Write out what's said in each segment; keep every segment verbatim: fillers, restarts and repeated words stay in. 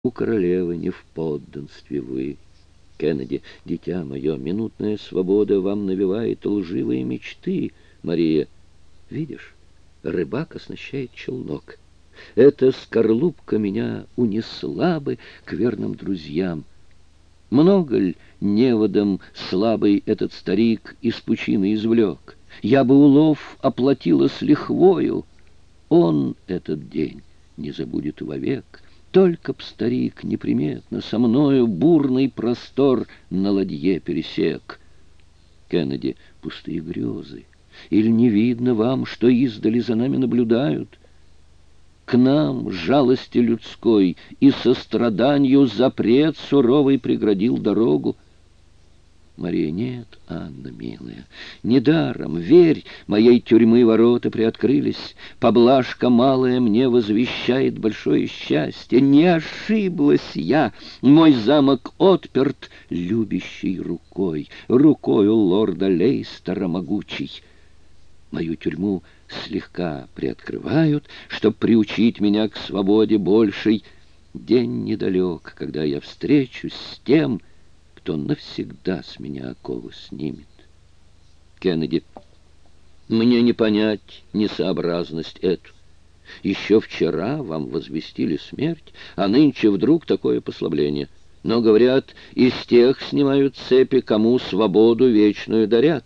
У королевы не в подданстве вы. Кеннеди, дитя мое, минутная свобода вам навевает лживые мечты. Мария, видишь, рыбак оснащает челнок. Эта скорлупка меня унесла бы к верным друзьям. Много ль неводом слабый этот старик из пучины извлек? Я бы улов оплатила с лихвою. Он этот день не забудет вовек. Только б старик неприметно со мною бурный простор на ладье пересек. Кеннеди, пустые грезы. Или не видно вам, что издали за нами наблюдают? К нам жалости людской и состраданию запрет суровый преградил дорогу. Мария, нет, Анна, милая, недаром, верь, моей тюрьмы ворота приоткрылись, поблажка малая мне возвещает большое счастье. Не ошиблась я, мой замок отперт любящей рукой, рукою лорда Лейстера могучей. Мою тюрьму слегка приоткрывают, чтоб приучить меня к свободе большей. День недалек, когда я встречусь с тем, кто навсегда с меня оковы снимет. Кеннеди, мне не понять несообразность эту. Еще вчера вам возвестили смерть, а нынче вдруг такое послабление. Но, говорят, из тех снимают цепи, кому свободу вечную дарят.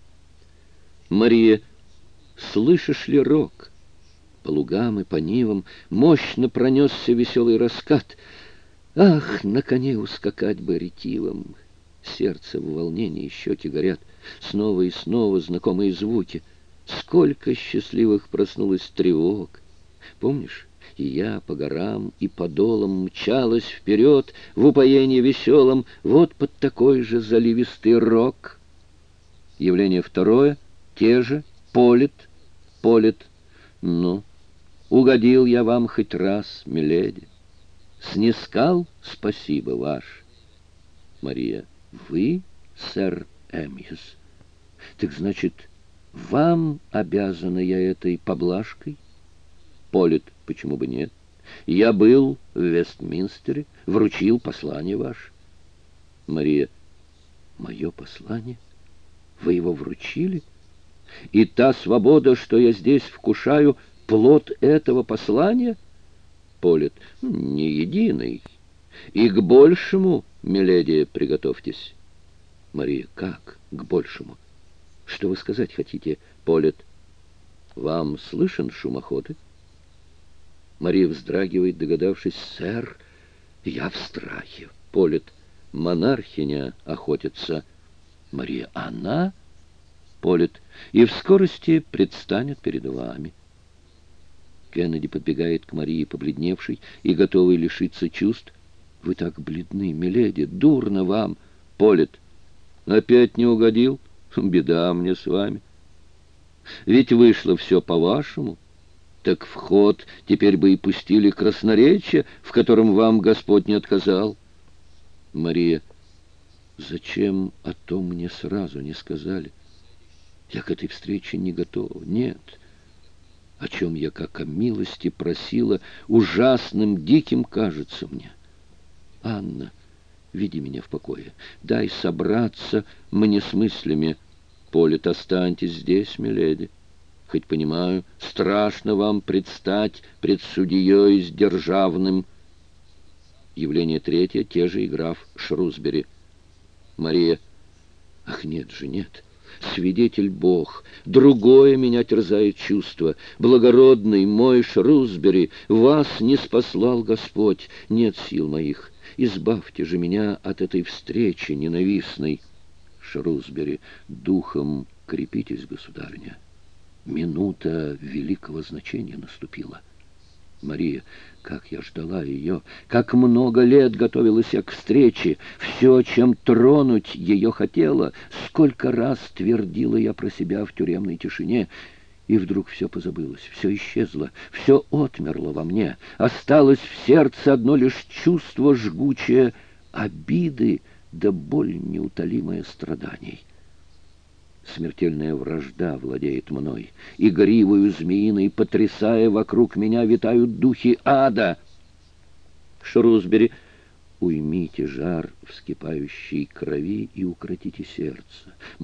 Мария, слышишь ли рок? По лугам и по нивам мощно пронесся веселый раскат. Ах, на коне ускакать бы ретивым! Сердце в волнении, щеки горят. Снова и снова знакомые звуки. Сколько счастливых проснулось тревог! Помнишь, и я по горам и по долам мчалась вперед в упоении веселом, вот под такой же заливистый рок. Явление второе, те же, Полет, Полет. Ну, угодил я вам хоть раз, миледи. Снискал спасибо ваш. Мария, вы, сэр Эмьюз? Так значит, вам обязана я этой поблажкой? Полет, почему бы нет? Я был в Вестминстере, вручил послание ваше. Мария, мое послание? Вы его вручили? И та свобода, что я здесь вкушаю, плод этого послания? Полет, не единый. И к большему, миледи, приготовьтесь. Мария, как к большему? Что вы сказать хотите, Полет? Вам слышен шум охоты? Мария вздрагивает, догадавшись, сэр, я в страхе. Полет, монархиня охотится. Мария, она? Полет, и в скорости предстанет перед вами. Кеннеди подбегает к Марии, побледневшей и готовой лишиться чувств. «Вы так бледны, миледи, дурно вам!» Полет. «Опять не угодил? Беда мне с вами. Ведь вышло все по-вашему. Так в ход теперь бы и пустили красноречие, в котором вам Господь не отказал». Мария. «Зачем о том мне сразу не сказали? Я к этой встрече не готова. Нет». О чем я, как о милости, просила, ужасным, диким кажется мне. Анна, веди меня в покое, дай собраться мне с мыслями. Полет, останьтесь здесь, миледи. Хоть понимаю, страшно вам предстать пред судьей с державным. Явление третье, те же и граф Шрусбери. Мария, ах, нет же, нет. Свидетель Бог, другое меня терзает чувство. Благородный мой Шрусбери, вас не спаслал Господь, нет сил моих. Избавьте же меня от этой встречи ненавистной. Шрусбери, духом крепитесь, государыня. Минута великого значения наступила. Мария, как я ждала ее, как много лет готовилась я к встрече, все, чем тронуть ее хотела, сколько раз твердила я про себя в тюремной тишине, и вдруг все позабылось, все исчезло, все отмерло во мне, осталось в сердце одно лишь чувство жгучее обиды да боль неутолимая страданий. Смертельная вражда владеет мной, и гривою змеиной, потрясая вокруг меня, витают духи ада. Шрусбери. Уймите жар вскипающей крови и укротите сердце.